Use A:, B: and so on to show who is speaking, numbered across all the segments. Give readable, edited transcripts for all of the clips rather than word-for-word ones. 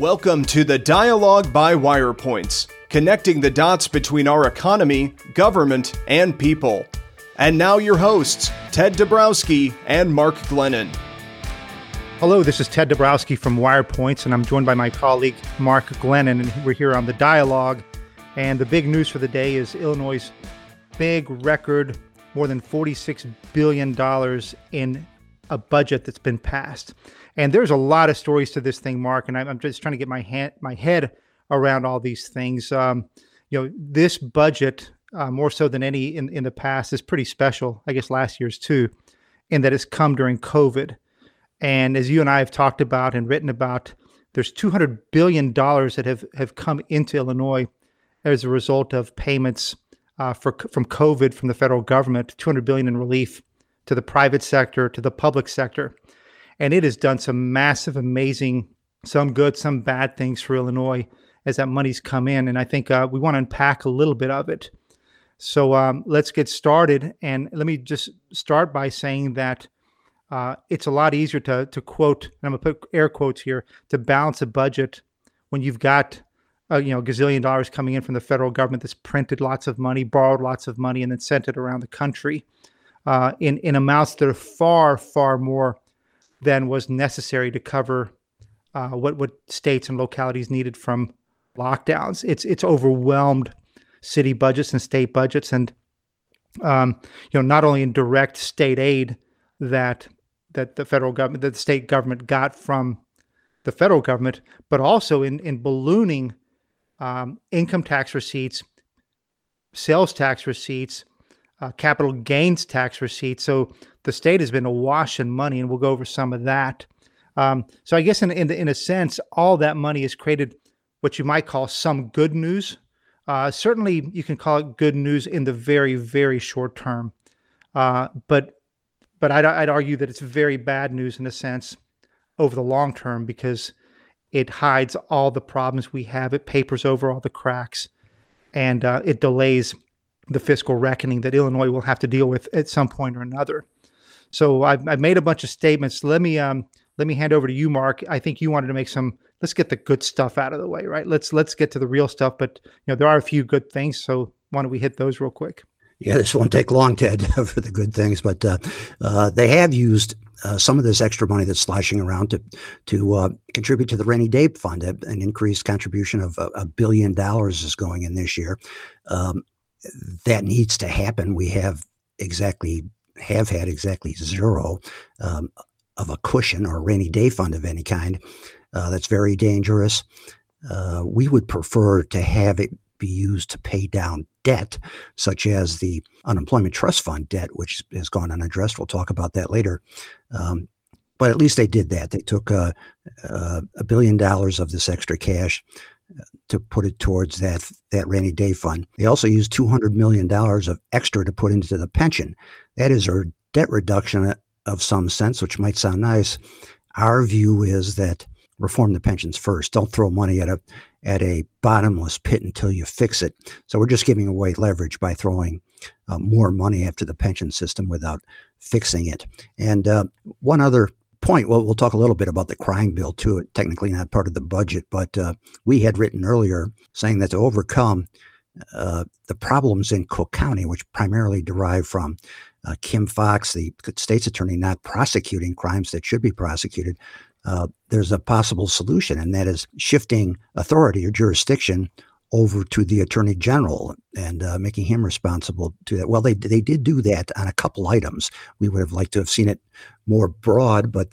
A: Welcome to the Dialogue by WirePoints, connecting the dots between our economy, government, and people. And now your hosts, Ted Dabrowski and Mark Glennon.
B: Hello, this is Ted Dabrowski from WirePoints, and I'm joined by my colleague, Mark Glennon, and we're here on the Dialogue. And the big news for the day is Illinois' big record, more than $46 billion in a budget that's been passed. And there's a lot of stories to this thing, Mark, and I'm just trying to get my head around all these things. This budget, more so than any in the past, is pretty special, I guess last year's too, in that it's come during COVID. And as you and I have talked about and written about, there's $200 billion that have come into Illinois as a result of payments from COVID from the federal government, $200 billion in relief to the private sector, to the public sector. And it has done some massive, amazing, some good, some bad things for Illinois as that money's come in. And I think we want to unpack a little bit of it. So let's get started. And let me just start by saying that it's a lot easier to quote, and I'm going to put air quotes here, to balance a budget when you've got gazillion dollars coming in from the federal government that's printed lots of money, borrowed lots of money, and then sent it around the country in amounts that are far, far more than was necessary to cover what states and localities needed from lockdowns. It's overwhelmed city budgets and state budgets, and not only in direct state aid that the federal government, that the state government got from the federal government, but also in ballooning income tax receipts, sales tax receipts, capital gains tax receipts. So the state has been awash in money, and we'll go over some of that. So I guess in a sense, all that money has created what you might call some good news. Certainly, you can call it good news in the very, very short term. But I'd argue that it's very bad news in a sense over the long term, because it hides all the problems we have. It papers over all the cracks, and it delays the fiscal reckoning that Illinois will have to deal with at some point or another. So I've made a bunch of statements. Let me hand over to you, Mark. I think you wanted to make some. Let's get the good stuff out of the way, right? Let's get to the real stuff. But there are a few good things. So why don't we hit those real quick?
C: Yeah, this won't take long, Ted, for the good things. But they have used some of this extra money that's sloshing around to contribute to the rainy day fund. An increased contribution of $1 billion is going in this year. That needs to happen. We have had exactly zero of a cushion or a rainy day fund of any kind. That's very dangerous. We would prefer to have it be used to pay down debt, such as the unemployment trust fund debt, which has gone unaddressed. We'll talk about that later. But at least they did that. They took $1 billion of this extra cash to put it towards that rainy day fund. They also used $200 million of extra to put into the pension. That is a debt reduction of some sense, which might sound nice. Our view is that reform the pensions first. Don't throw money at a bottomless pit until you fix it. So we're just giving away leverage by throwing more money after the pension system without fixing it. And one other point, well, we'll talk a little bit about the crime bill too. Technically not part of the budget, but we had written earlier saying that to overcome the problems in Cook County, which primarily derive from Kim Foxx, the state's attorney, not prosecuting crimes that should be prosecuted, there's a possible solution, and that is shifting authority or jurisdiction over to the attorney general and making him responsible to that. Well, they did do that on a couple items. We would have liked to have seen it more broad, but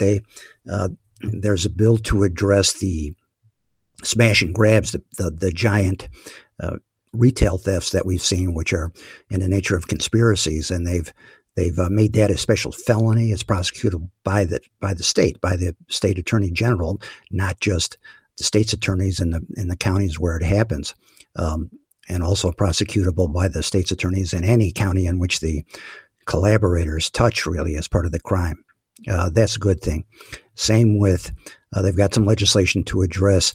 C: there's a bill to address the smash and grabs, the giant retail thefts that we've seen, which are in the nature of conspiracies, and they've made that a special felony. It's prosecutable by the state attorney general, not just the state's attorneys in the counties where it happens, and also prosecutable by the state's attorneys in any county in which the collaborators touch, really, as part of the crime. That's a good thing. Same with they've got some legislation to address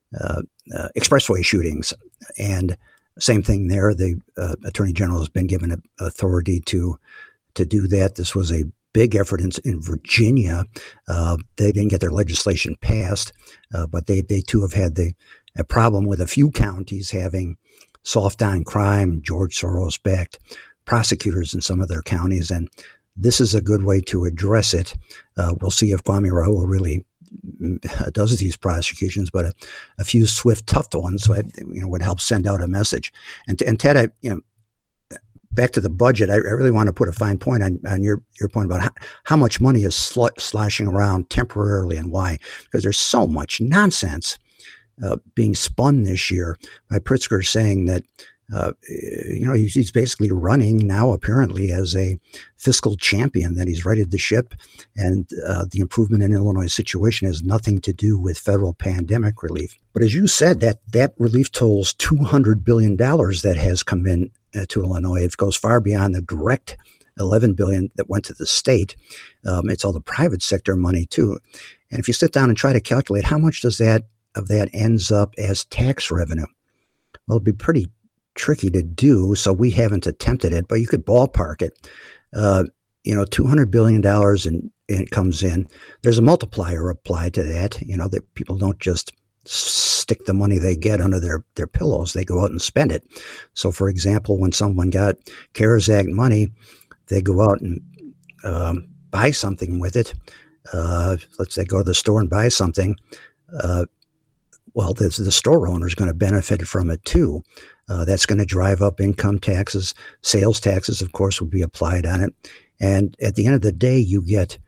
C: expressway shootings, and same thing there. The attorney general has been given authority to do that. This was a big effort in Virginia. They didn't get their legislation passed, but they too have had a problem with a few counties having soft on crime, George Soros-backed prosecutors in some of their counties, and this is a good way to address it. We'll see if Kwame Raoul really does these prosecutions, but a few swift, tough ones would help send out a message. And Ted, back to the budget, I really want to put a fine point on your point about how much money is sloshing around temporarily and why, because there's so much nonsense being spun this year by Pritzker saying that he's basically running now apparently as a fiscal champion, that he's righted the ship, and the improvement in Illinois' situation has nothing to do with federal pandemic relief. But as you said, that relief totals $200 billion that has come in to Illinois. It goes far beyond the direct $11 billion that went to the state. It's all the private sector money too. And if you sit down and try to calculate how much of that ends up as tax revenue, well, it'd be pretty tricky to do, so we haven't attempted it, but you could ballpark it. $200 billion and it comes in. There's a multiplier applied to that, that people don't just stick the money they get under their pillows. They go out and spend it. So, for example, when someone got CARES Act money, they go out and buy something with it. Let's say go to the store and buy something. Well, the store owner is going to benefit from it too. That's going to drive up income taxes. Sales taxes, of course, would be applied on it. And at the end of the day, you get,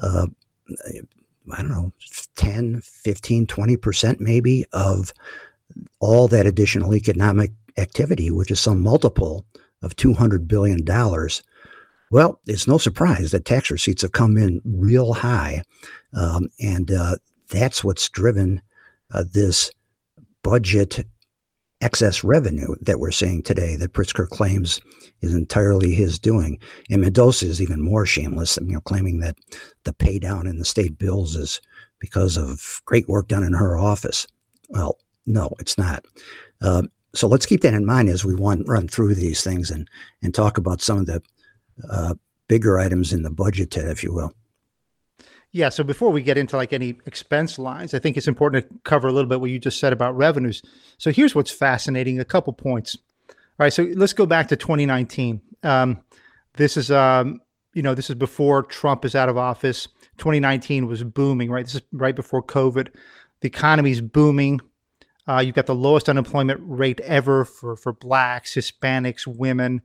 C: 10, 15, 20% maybe of all that additional economic activity, which is some multiple of $200 billion. Well, it's no surprise that tax receipts have come in real high. And that's what's driven this budget excess revenue that we're seeing today that Pritzker claims is entirely his doing. And Mendoza is even more shameless, claiming that the pay down in the state bills is because of great work done in her office. Well, no, it's not. So let's keep that in mind as we run through these things and talk about some of the bigger items in the budget, Ted, if you will.
B: Yeah. So before we get into any expense lines, I think it's important to cover a little bit what you just said about revenues. So here's what's fascinating. A couple points. All right. So let's go back to 2019. This is before Trump is out of office. 2019 was booming, right? This is right before COVID. The economy's booming. You've got the lowest unemployment rate ever for Blacks, Hispanics, women.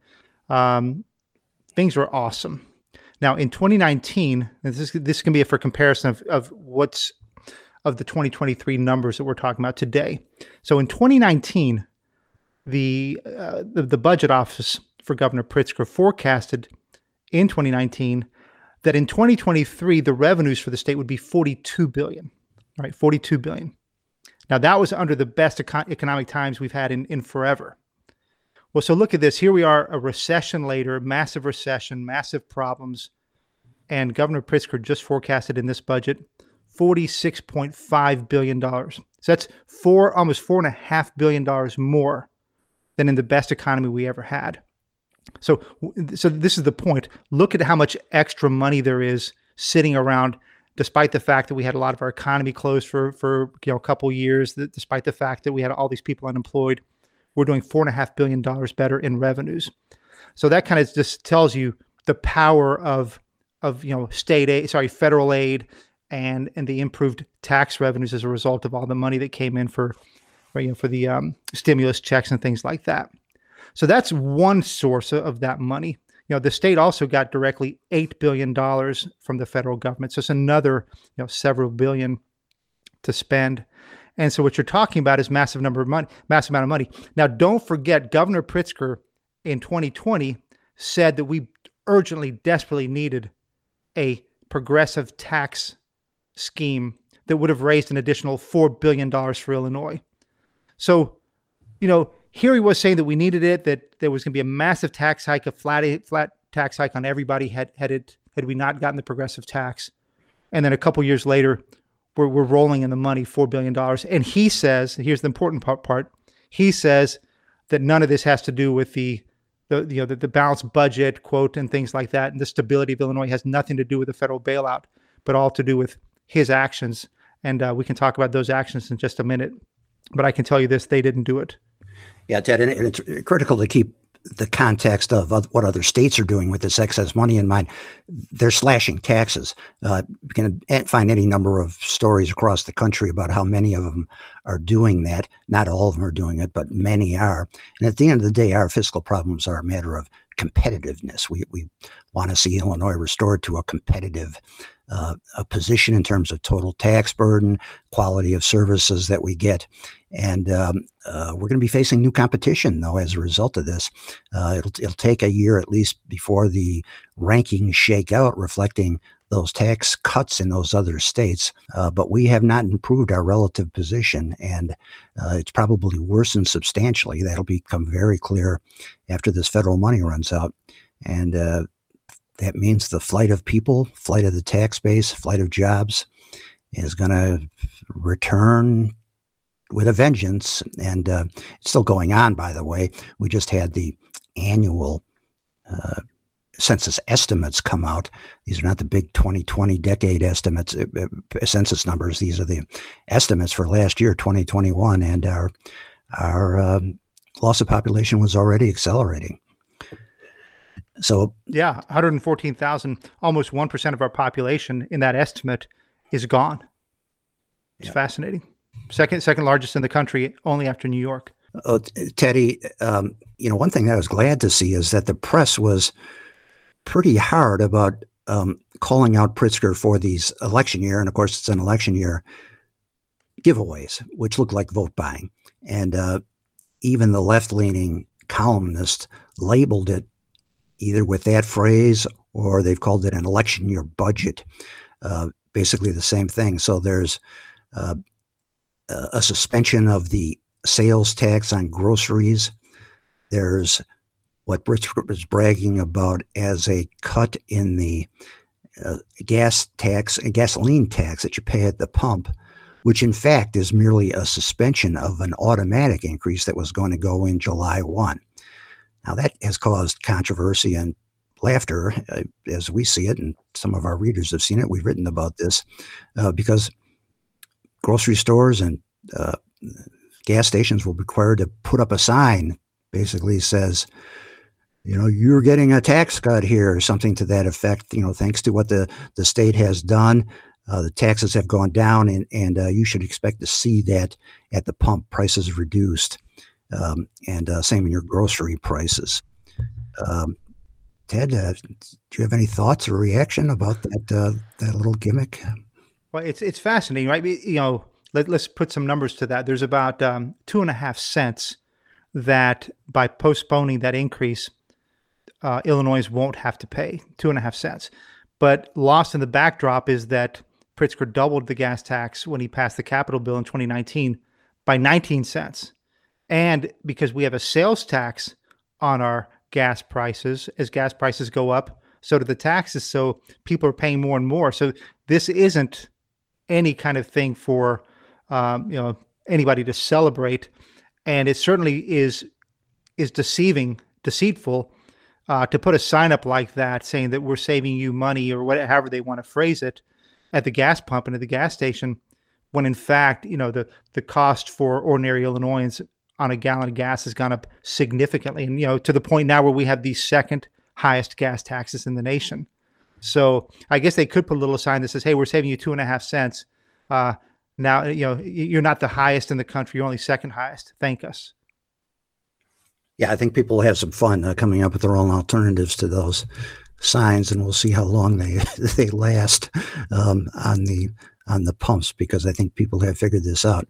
B: Things were awesome. Now, in 2019, and this can be for comparison of the 2023 numbers that we're talking about today. So in 2019, the budget office for Governor Pritzker forecasted in 2019 that in 2023 the revenues for the state would be $42 billion, right? $42 billion. Now that was under the best economic times we've had in forever. Well, so look at this. Here we are, a recession later, massive recession, massive problems. And Governor Pritzker just forecasted in this budget $46.5 billion. So that's almost $4.5 billion more than in the best economy we ever had. So this is the point. Look at how much extra money there is sitting around, despite the fact that we had a lot of our economy closed for a couple years, despite the fact that we had all these people unemployed. We're doing $4.5 billion better in revenues. So that kind of just tells you the power of federal aid and the improved tax revenues as a result of all the money that came in for the stimulus checks and things like that. So that's one source of that money. The state also got directly $8 billion from the federal government. So it's another several billion to spend. And so what you're talking about is massive amount of money. Now, don't forget, Governor Pritzker in 2020 said that we urgently, desperately needed a progressive tax scheme that would have raised an additional $4 billion for Illinois. So, here he was saying that we needed it, that there was going to be a massive tax hike, a flat tax hike on everybody had we not gotten the progressive tax. And then a couple years later, we're rolling in the money, $4 billion. And he says, here's the important part, he says that none of this has to do with the the balanced budget quote and things like that. And the stability of Illinois has nothing to do with the federal bailout, but all to do with his actions. And we can talk about those actions in just a minute. But I can tell you this, they didn't do it.
C: Yeah, Ted, and it's critical to keep the context of what other states are doing with this excess money in mind. They're slashing taxes. You can find any number of stories across the country about how many of them are doing that. Not all of them are doing it, but many are. And at the end of the day, our fiscal problems are a matter of competitiveness. We want to see Illinois restored to a competitive a position in terms of total tax burden, quality of services that we get. And we're going to be facing new competition, though, as a result of this. It'll take a year at least before the rankings shake out, reflecting those tax cuts in those other states. But we have not improved our relative position, and it's probably worsened substantially. That'll become very clear after this federal money runs out. And that means the flight of people, flight of the tax base, flight of jobs is going to return with a vengeance. And it's still going on, by the way. We just had the annual census estimates come out. These are not the big 2020 decade estimates, census numbers. These are the estimates for last year, 2021. And our loss of population was already accelerating. So
B: yeah, 114,000, almost 1% of our population in that estimate is gone. It's fascinating. Second largest in the country, only after New York.
C: Teddy, one thing that I was glad to see is that the press was pretty hard about calling out Pritzker for these election year, and of course it's an election year, giveaways, which look like vote buying. And even the left-leaning columnists labeled it either with that phrase or they've called it an election year budget, basically the same thing. So there's a suspension of the sales tax on groceries. There's what Pritzker was bragging about as a cut in the gasoline tax that you pay at the pump, which in fact is merely a suspension of an automatic increase that was going to go in July 1. Now, that has caused controversy and laughter as we see it, and some of our readers have seen it. We've written about this because grocery stores and gas stations will be required to put up a sign, basically says, you're getting a tax cut here, or something to that effect, thanks to what the state has done. The taxes have gone down, and you should expect to see that at the pump, prices reduced. And same in your grocery prices. Ted, do you have any thoughts or reaction about that little gimmick?
B: Well, it's fascinating, right? Let's put some numbers to that. There's about 2.5 cents that by postponing that increase, Illinois won't have to pay 2.5 cents. But lost in the backdrop is that Pritzker doubled the gas tax when he passed the Capitol bill in 2019 by 19 cents. And because we have a sales tax on our gas prices, as gas prices go up, so do the taxes. So people are paying more and more. So this isn't any kind of thing for anybody to celebrate, and it certainly is deceitful to put a sign up like that saying that we're saving you money or however they want to phrase it at the gas pump and at the gas station, when in fact the cost for ordinary Illinoisans on a gallon of gas has gone up significantly, and to the point now where we have the second highest gas taxes in the nation. So I guess they could put a little sign that says, "Hey, we're saving you 2.5 cents. Now you're not the highest in the country; you're only second highest. Thank us."
C: Yeah, I think people will have some fun coming up with their own alternatives to those signs, and we'll see how long they last on the pumps, because I think people have figured this out.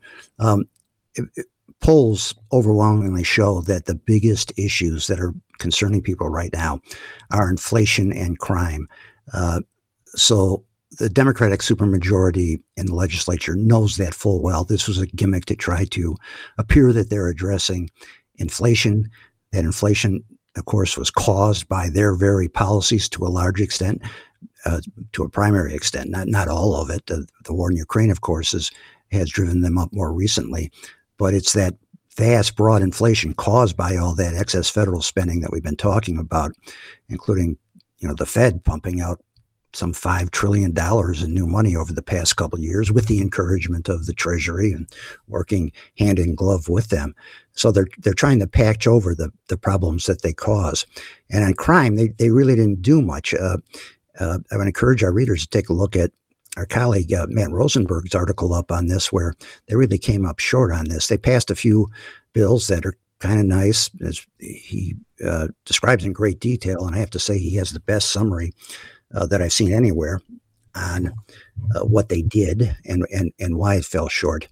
C: Polls overwhelmingly show that the biggest issues that are concerning people right now are inflation and crime. So the Democratic supermajority in the legislature knows that full well. This was a gimmick to try to appear that they're addressing inflation. That inflation, of course, was caused by their very policies to a large extent, to a primary extent, not all of it. The war in Ukraine, of course, has driven them up more recently. But it's that vast, broad inflation caused by all that excess federal spending that we've been talking about, including, the Fed pumping out some $5 trillion in new money over the past couple of years with the encouragement of the Treasury and working hand in glove with them. So they're trying to patch over the problems that they cause. And on crime, they really didn't do much. I would encourage our readers to take a look at our colleague Matt Rosenberg's article up on this, where they really came up short on this. They passed a few bills that are kind of nice, as he describes in great detail. And I have to say, he has the best summary that I've seen anywhere on what they did and why it fell short.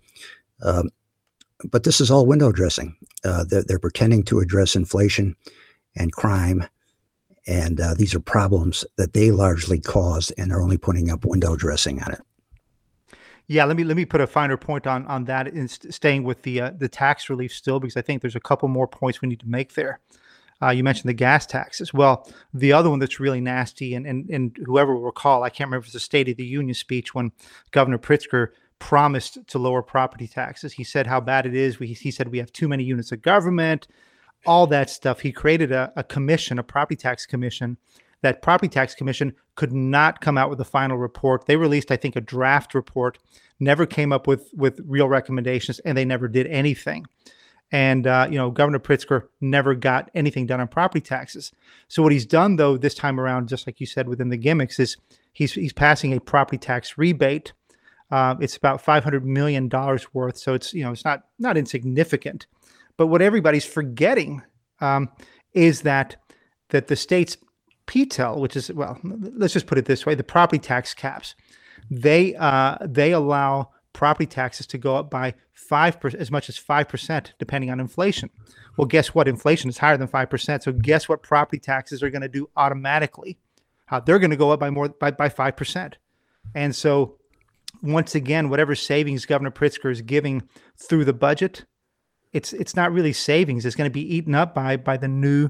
C: But this is all window dressing. They're pretending to address inflation and crime. And these are problems that they largely caused, and they're only putting up window dressing on it.
B: Yeah, let me put a finer point on that, and staying with the tax relief still, because I think there's a couple more points we need to make there. You mentioned the gas taxes. Well, the other one that's really nasty, and whoever will recall, I can't remember if it's a State of the Union speech when Governor Pritzker promised to lower property taxes. He said how bad it is. He said we have too many units of government, all that stuff. He created a commission, a property tax commission. That property tax commission could not come out with a final report. They released, I think, a draft report, never came up with real recommendations, and they never did anything. And, Governor Pritzker never got anything done on property taxes. So what he's done, though, this time around, just like you said, within the gimmicks, is he's passing a property tax rebate. It's about $500 million worth. So it's not insignificant. But what everybody's forgetting is that the state's PTEL, which is, well, let's just put it this way, the property tax caps, they allow property taxes to go up by 5%, as much as 5%, depending on inflation. Well, guess what? Inflation is higher than 5%. So guess what property taxes are going to do automatically? They're going to go up by 5%. And so once again, whatever savings Governor Pritzker is giving through the budget, it's not really savings. It's going to be eaten up by the new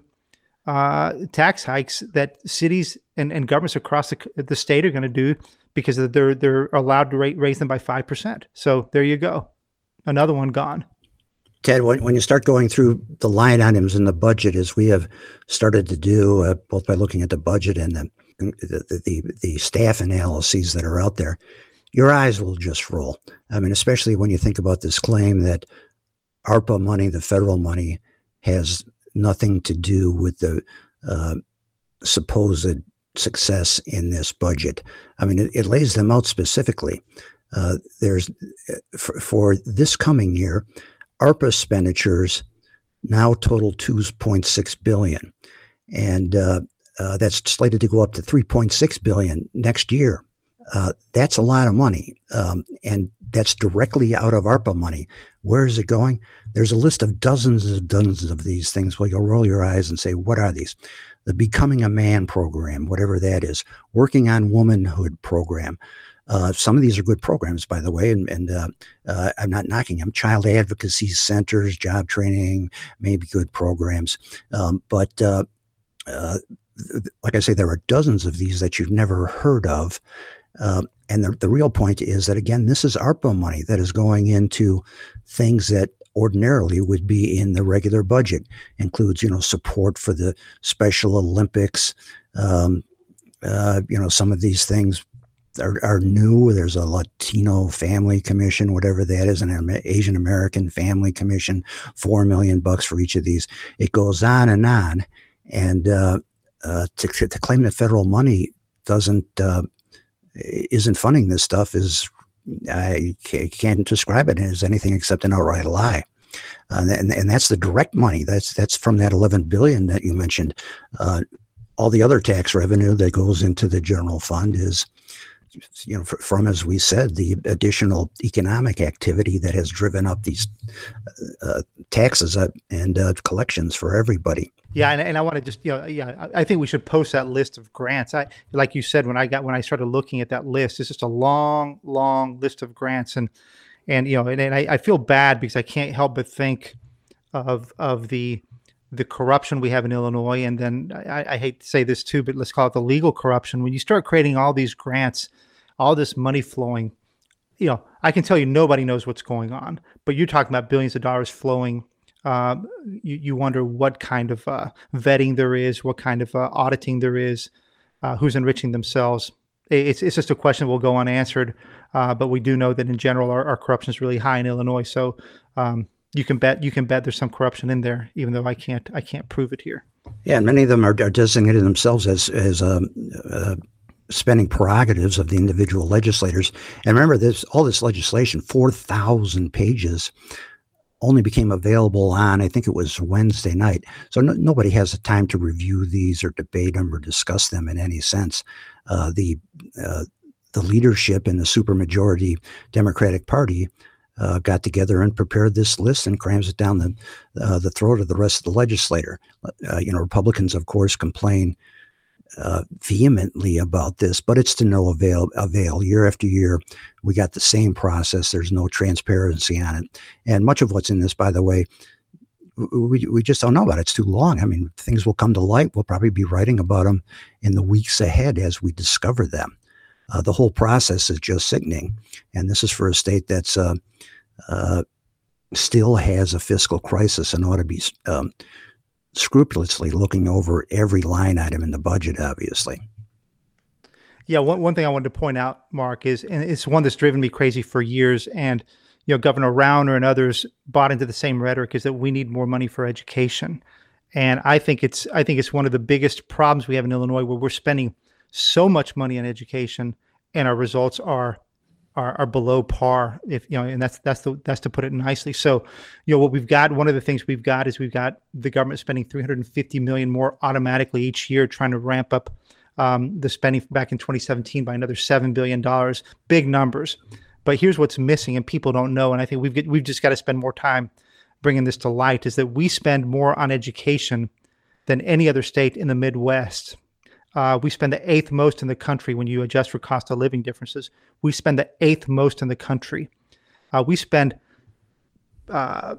B: tax hikes that cities and governments across the state are going to do, because they're allowed to raise them by 5%. So there you go, another one gone.
C: Ted, when you start going through the line items in the budget, as we have started to do, both by looking at the budget and the staff analyses that are out there, your eyes will just roll. I mean, especially when you think about this claim that ARPA money, the federal money, has nothing to do with the supposed success in this budget. I mean, it lays them out specifically. There's for this coming year, ARPA expenditures now total $2.6 billion, and that's slated to go up to $3.6 billion next year. That's a lot of money, and that's directly out of ARPA money. Where is it going? There's a list of dozens of these things where you'll roll your eyes and say, what are these? The Becoming a Man program, whatever that is, Working on Womanhood program. Some of these are good programs, by the way, and I'm not knocking them. Child advocacy centers, job training, maybe good programs. But like I say, there are dozens of these that you've never heard of. And the real point is that, again, this is ARPA money that is going into things that ordinarily would be in the regular budget. Includes, support for the Special Olympics. Some of these things are new. There's a Latino Family Commission, whatever that is, an Asian American Family Commission, $4 million for each of these. It goes on. And to claim that federal money isn't funding this stuff is, I can't describe it as anything except an outright lie. And that's the direct money. That's from that $11 billion that you mentioned. All the other tax revenue that goes into the general fund is, from, as we said, the additional economic activity that has driven up these taxes and collections for everybody.
B: Yeah, and I want to just, I think we should post that list of grants. Like you said, when I started looking at that list, it's just a long list of grants, and I feel bad because I can't help but think of the corruption we have in Illinois, and then I hate to say this too, but let's call it the legal corruption. When you start creating all these grants, all this money flowing, I can tell you nobody knows what's going on, but you're talking about billions of dollars flowing you wonder what kind of vetting there is, what kind of auditing there is, who's enriching themselves. It's just a question that will go unanswered, but we do know that in general our corruption is really high in Illinois. So you can bet there's some corruption in there, even though I can't prove it here.
C: Yeah, and many of them are designated themselves as spending prerogatives of the individual legislators. And remember, all this legislation, 4,000 pages, only became available on, I think it was Wednesday night. So nobody has the time to review these or debate them or discuss them in any sense. The leadership in the supermajority Democratic Party got together and prepared this list and crams it down the throat of the rest of the legislator. Republicans, of course, complain vehemently about this, but it's to no avail. Year after year, we got the same process. There's no transparency on it. And much of what's in this, by the way, we just don't know about it. It's too long. I mean, things will come to light. We'll probably be writing about them in the weeks ahead as we discover them. The whole process is just sickening. And this is for a state that's still has a fiscal crisis and ought to be scrupulously looking over every line item in the budget, obviously.
B: Yeah, one thing I wanted to point out, Mark, is, and it's one that's driven me crazy for years, and Governor Rauner and others bought into the same rhetoric, is that we need more money for education. And I think it's one of the biggest problems we have in Illinois, where we're spending so much money on education and our results are below par, and that's to put it nicely. So, what we've got, one of the things we've got is we've got the government spending $350 million more automatically each year, trying to ramp up the spending back in 2017 by another $7 billion, big numbers. But here's what's missing, and people don't know, and I think we've just got to spend more time bringing this to light, is that we spend more on education than any other state in the Midwest. We spend the 8th most in the country when you adjust for cost of living differences. We spend the 8th most in the country. We spend about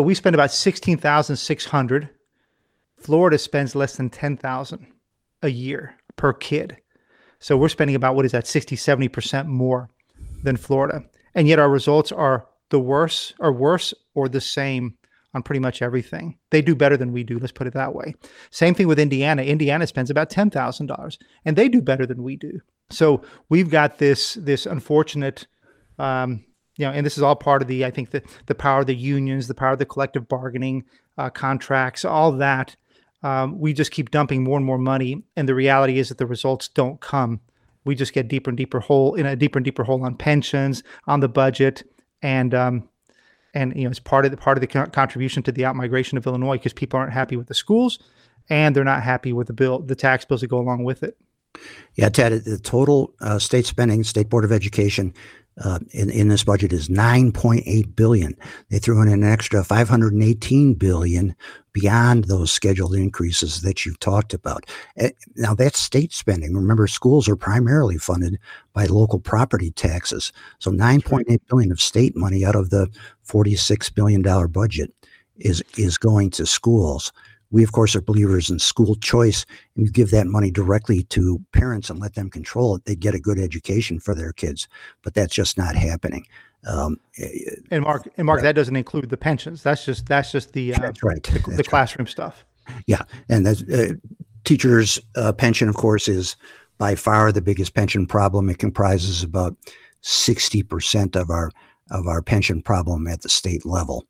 B: $16,600. Florida spends less than $10,000 a year per kid. So we're spending about, 60-70% more than Florida. And yet our results are worse or the same on pretty much everything. They do better than we do, let's put it that way. Same thing with Indiana. Indiana spends about $10,000, and they do better than we do. So we've got this unfortunate, and this is all part of the power of the unions, the power of the collective bargaining contracts, all that. We just keep dumping more and more money, and the reality is that the results don't come. We just get deeper and deeper hole on pensions, on the budget, and it's part of the contribution to the outmigration of Illinois, because people aren't happy with the schools, and they're not happy with the tax bills that go along with it.
C: Yeah, Ted, the total state spending, State Board of Education, in this budget is $9.8 billion. They threw in an extra $518 billion beyond those scheduled increases that you've talked about. Now, that's state spending. Remember, schools are primarily funded by local property taxes. So $9.8 billion of state money out of the $46 billion budget is going to schools. We, of course, are believers in school choice, and you give that money directly to parents and let them control it. They get a good education for their kids, but that's just not happening.
B: And Mark, that doesn't include the pensions. That's just the
C: that's right.
B: The classroom stuff.
C: Yeah, and the teachers' pension, of course, is by far the biggest pension problem. It comprises about 60% of our pension problem at the state level,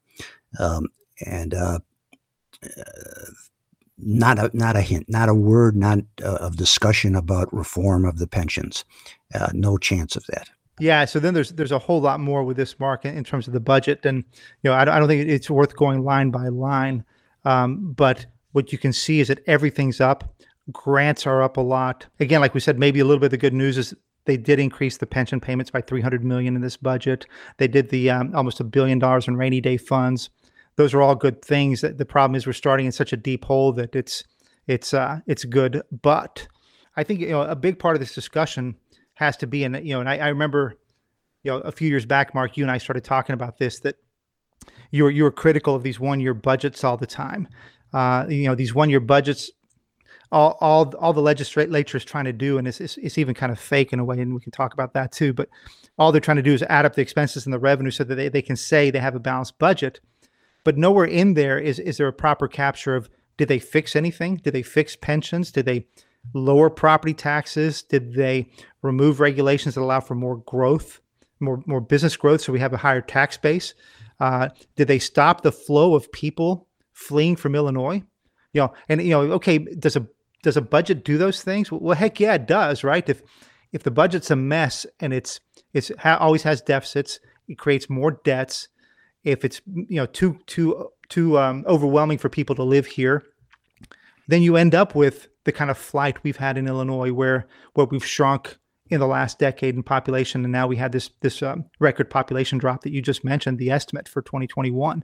C: not a hint, not a word, of discussion about reform of the pensions. No chance of that.
B: Yeah. So then there's a whole lot more with this, Mark, in terms of the budget. And, I don't think it's worth going line by line. But what you can see is that everything's up. Grants are up a lot. Again, like we said, maybe a little bit of the good news is they did increase the pension payments by $300 million in this budget. They did the almost $1 billion in rainy day funds. Those are all good things. The problem is we're starting in such a deep hole that it's good. But I think a big part of this discussion has to be, and I remember a few years back, Mark, you and I started talking about this, that you were critical of these 1-year budgets all the time. These 1-year budgets, all the legislature is trying to do, and it's even kind of fake in a way, and we can talk about that too. But all they're trying to do is add up the expenses and the revenue so that they can say they have a balanced budget. but nowhere in there is there a proper capture of, did they fix anything? Did they fix pensions? Did they lower property taxes? Did they remove regulations that allow for more growth, more business growth, so we have a higher tax base? Did they stop the flow of people fleeing from Illinois? Okay, does a budget do those things? Well, heck yeah, it does, right? If the budget's a mess and it's always has deficits, it creates more debts. If it's too overwhelming for people to live here, then you end up with the kind of flight we've had in Illinois, where we've shrunk in the last decade in population, and now we had this record population drop that you just mentioned, the estimate for 2021.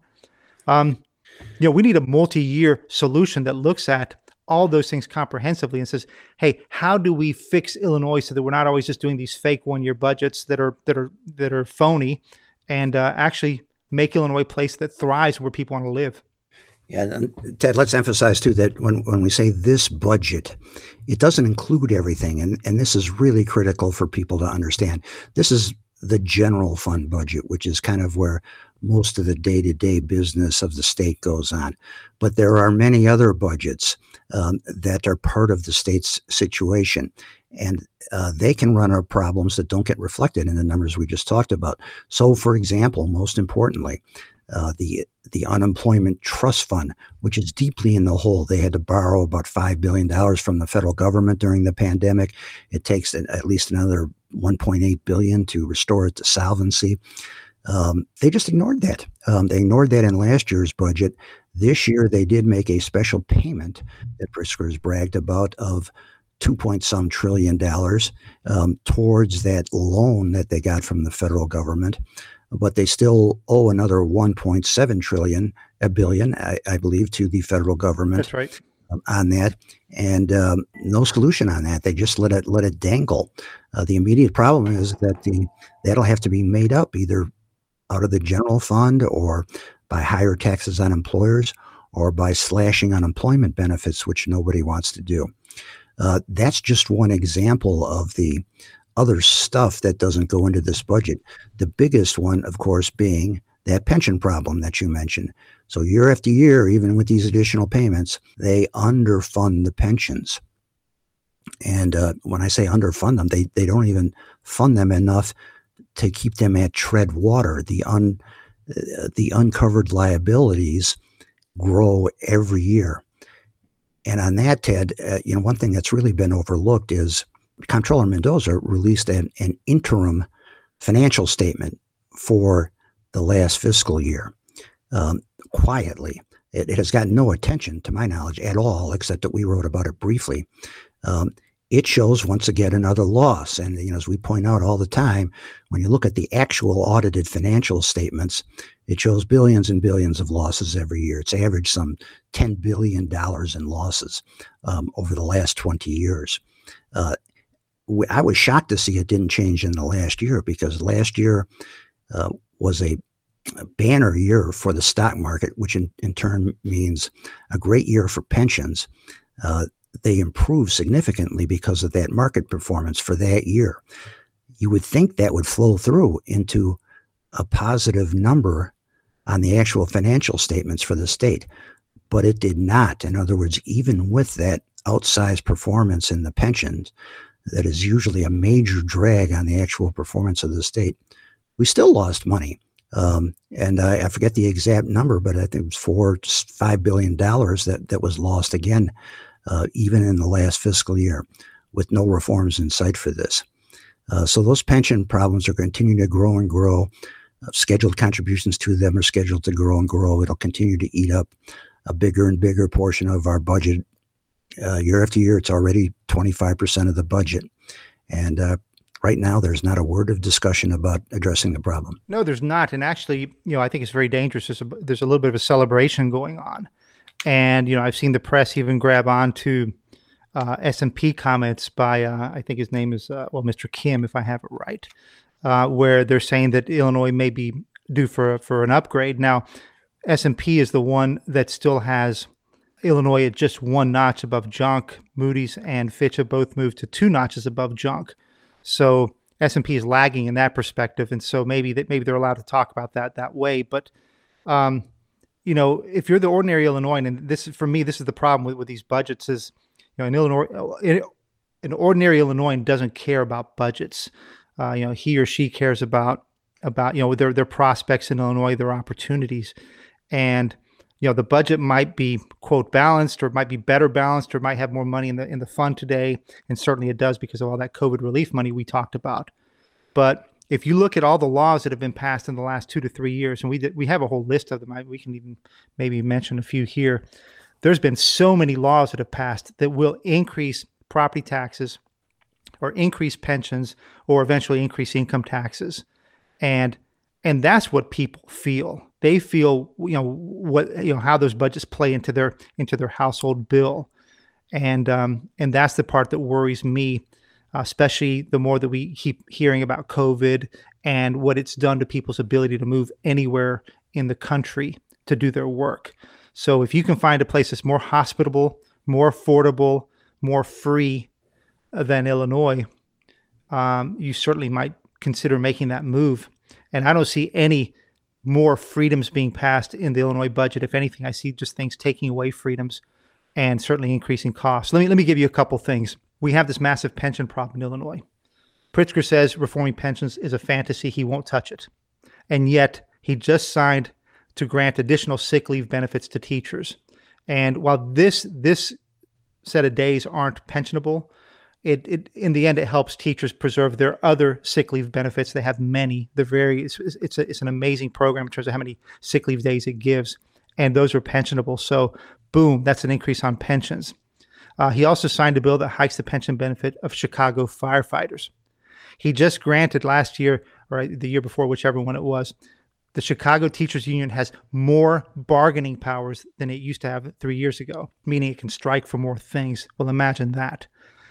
B: We need a multi-year solution that looks at all those things comprehensively and says, hey, how do we fix Illinois so that we're not always just doing these fake one-year budgets that are phony, and actually make Illinois a place that thrives where people want to live?
C: Yeah, and Ted, let's emphasize too that when we say this budget, it doesn't include everything, and this is really critical for people to understand. This is the general fund budget, which is kind of where most of the day-to-day business of the state goes on. But there are many other budgets that are part of the state's situation, and they can run into problems that don't get reflected in the numbers we just talked about. So, for example, most importantly, the unemployment trust fund, which is deeply in the hole. They had to borrow about $5 billion from the federal government during the pandemic. It takes at least another $1.8 billion to restore it to solvency. They just ignored that. They ignored that in last year's budget. This year, they did make a special payment that Pritzker's bragged about of $2.some trillion towards that loan that they got from the federal government. But they still owe another $1.7 billion, I believe, to the federal government.
B: That's right.
C: On that, and no solution on that. They just let it dangle. The immediate problem is that that'll have to be made up either out of the general fund, or by higher taxes on employers, or by slashing unemployment benefits, which nobody wants to do. That's just one example of the other stuff that doesn't go into this budget. The biggest one, of course, being that pension problem that you mentioned. So year after year, even with these additional payments, they underfund the pensions. And when I say underfund them, they don't even fund them enough to keep them at tread water. The uncovered liabilities grow every year. And on that, Ted, one thing that's really been overlooked is Comptroller Mendoza released an interim financial statement for the last fiscal year, quietly. It has gotten no attention, to my knowledge, at all, except that we wrote about it briefly. It shows, once again, another loss. And, as we point out all the time, when you look at the actual audited financial statements, it shows billions and billions of losses every year. It's averaged some $10 billion in losses over the last 20 years. I was shocked to see it didn't change in the last year, because last year was a banner year for the stock market, which in turn means a great year for pensions. They improved significantly because of that market performance for that year. You would think that would flow through into a positive number on the actual financial statements for the state, but it did not. In other words, even with that outsized performance in the pensions, that is usually a major drag on the actual performance of the state, we still lost money. And I forget the exact number, but I think it was $4-5 billion that was lost again, even in the last fiscal year, with no reforms in sight for this. So those pension problems are continuing to grow and grow. Scheduled contributions to them are scheduled to grow and grow. It'll continue to eat up a bigger and bigger portion of our budget. Year after year, it's already 25% of the budget. And right now, there's not a word of discussion about addressing the problem.
B: No, there's not. And actually, I think it's very dangerous. There's a little bit of a celebration going on. And, I've seen the press even grab onto S&P comments by, I think his name is, Mr. Kim, if I have it right, where they're saying that Illinois may be due for an upgrade. Now, S&P is the one that still has Illinois at just one notch above junk. Moody's and Fitch have both moved to 2 notches above junk. So S&P is lagging in that perspective, and so maybe they're allowed to talk about that way. But if you're the ordinary Illinoisan, and this is, for me, this is the problem with these budgets is, in Illinois, an ordinary Illinoisan doesn't care about budgets. He or she cares about their prospects in Illinois, their opportunities, and the budget might be quote balanced, or it might be better balanced, or might have more money in the fund today, and certainly it does because of all that COVID relief money we talked about. But if you look at all the laws that have been passed in the last 2 to 3 years, and we have a whole list of them, we can even maybe mention a few here. There's been so many laws that have passed that will increase property taxes, or increase pensions, or eventually increase income taxes, and that's what people feel. They feel how those budgets play into their household bill, and that's the part that worries me. Especially the more that we keep hearing about COVID and what it's done to people's ability to move anywhere in the country to do their work. So if you can find a place that's more hospitable, more affordable, more free than Illinois, you certainly might consider making that move. And I don't see any more freedoms being passed in the Illinois budget. If anything, I see just things taking away freedoms and certainly increasing costs. Let me give you a couple things. We have this massive pension problem in Illinois. Pritzker says reforming pensions is a fantasy. He won't touch it. And yet he just signed to grant additional sick leave benefits to teachers. And while this set of days aren't pensionable, it in the end, it helps teachers preserve their other sick leave benefits. They have many. It's an amazing program in terms of how many sick leave days it gives. And those are pensionable. So boom, that's an increase on pensions. He also signed a bill that hikes the pension benefit of Chicago firefighters. He just granted last year, or the year before, whichever one it was, the Chicago Teachers Union has more bargaining powers than it used to have 3 years ago, meaning it can strike for more things. Well, imagine that.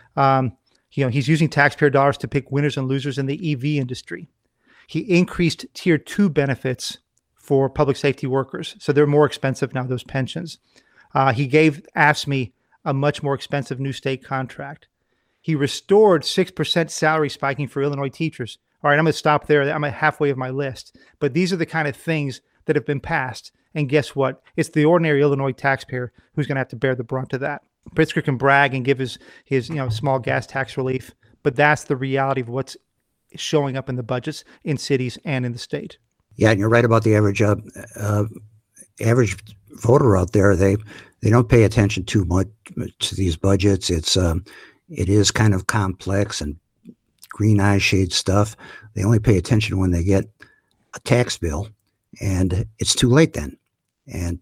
B: He's using taxpayer dollars to pick winners and losers in the EV industry. He increased Tier 2 benefits for public safety workers, so they're more expensive now, those pensions. He gave AFSCME a much more expensive new state contract. He restored 6% salary spiking for Illinois teachers. All right, I'm going to stop there. I'm at halfway of my list. But these are the kind of things that have been passed. And guess what? It's the ordinary Illinois taxpayer who's going to have to bear the brunt of that. Pritzker can brag and give his small gas tax relief, but that's the reality of what's showing up in the budgets in cities and in the state.
C: Yeah, and you're right about the average voter out there. They don't pay attention too much to these budgets. It is kind of complex and green eye shade stuff. They only pay attention when they get a tax bill, and it's too late then. And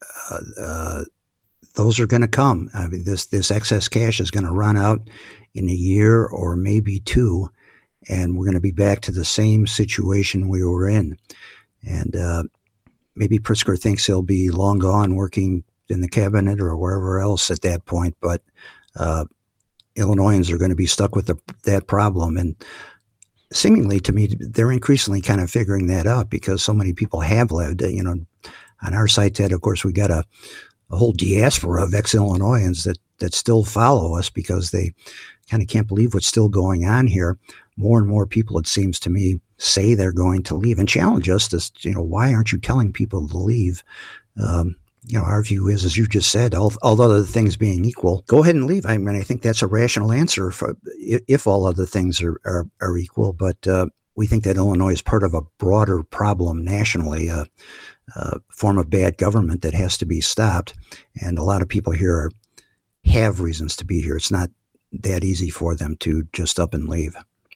C: those are going to come. I mean, this excess cash is going to run out in a year or maybe two, and we're going to be back to the same situation we were in. And maybe Pritzker thinks he'll be long gone working in the cabinet or wherever else at that point, but Illinoisans are going to be stuck with that problem. And seemingly to me, they're increasingly kind of figuring that out because so many people have lived, on our site, Ted, of course, we got a whole diaspora of ex-Illinoisans that still follow us because they kind of can't believe what's still going on here. More and more people, it seems to me, say they're going to leave and challenge us as, why aren't you telling people to leave? Our view is, as you just said, all other things being equal, go ahead and leave. I mean, I think that's a rational answer if all other things are equal. But we think that Illinois is part of a broader problem nationally, a form of bad government that has to be stopped. And a lot of people here have reasons to be here. It's not that easy for them to just up and leave.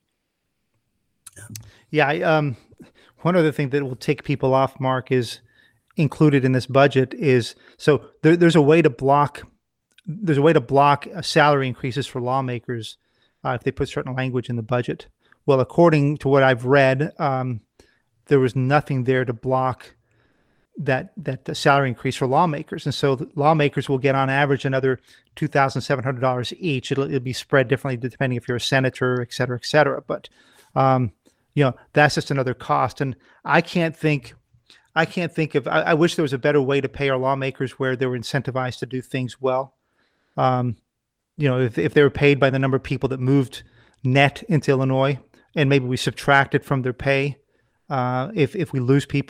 B: Yeah. One other thing that will take people off, Mark, is included in this budget is, so there's a way to block salary increases for lawmakers if they put certain language in the budget. Well, according to what I've read, there was nothing there to block that salary increase for lawmakers. And so lawmakers will get on average another $2,700 each. It'll be spread differently depending if you're a senator, et cetera, et cetera. But, that's just another cost. And I wish there was a better way to pay our lawmakers where they were incentivized to do things well. If they were paid by the number of people that moved net into Illinois, and maybe we subtract it from their pay if we lose people,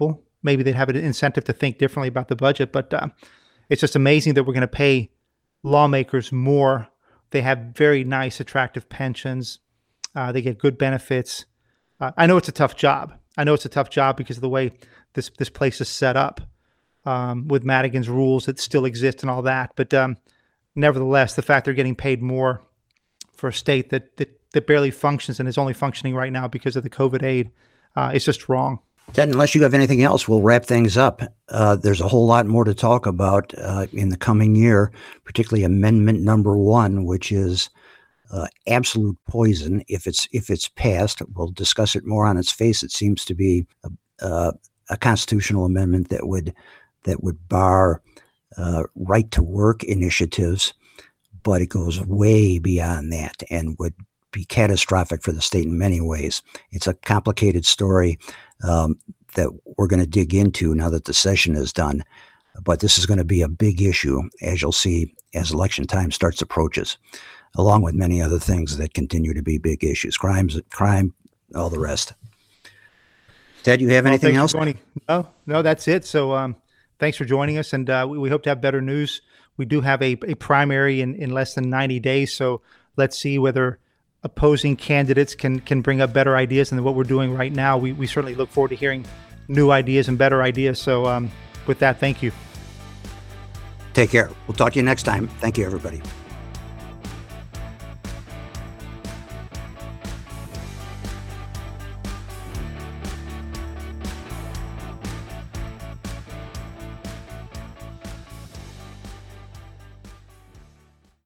B: maybe they'd have an incentive to think differently about the budget. But it's just amazing that we're going to pay lawmakers more. They have very nice, attractive pensions. They get good benefits. I know it's a tough job. Because of the way this place is set up with Madigan's rules that still exist and all that. But nevertheless, the fact they're getting paid more for a state that barely functions and is only functioning right now because of the COVID aid is just wrong.
C: Ted, unless you have anything else, we'll wrap things up. There's a whole lot more to talk about in the coming year, particularly Amendment number 1, which is absolute poison if it's passed. We'll discuss it more on its face. It seems to be a constitutional amendment that would bar right to work initiatives, but it goes way beyond that and would be catastrophic for the state in many ways. It's a complicated story that we're going to dig into now that the session is done. But this is going to be a big issue, as you'll see, as election time approaches, along with many other things that continue to be big issues, crime, all the rest. Ted, you have anything else?
B: No, that's it. So thanks for joining us, and we hope to have better news. We do have a primary in less than 90 days, so let's see whether opposing candidates can bring up better ideas than what we're doing right now. We certainly look forward to hearing new ideas and better ideas. So with that, thank you.
C: Take care. We'll talk to you next time. Thank you, everybody.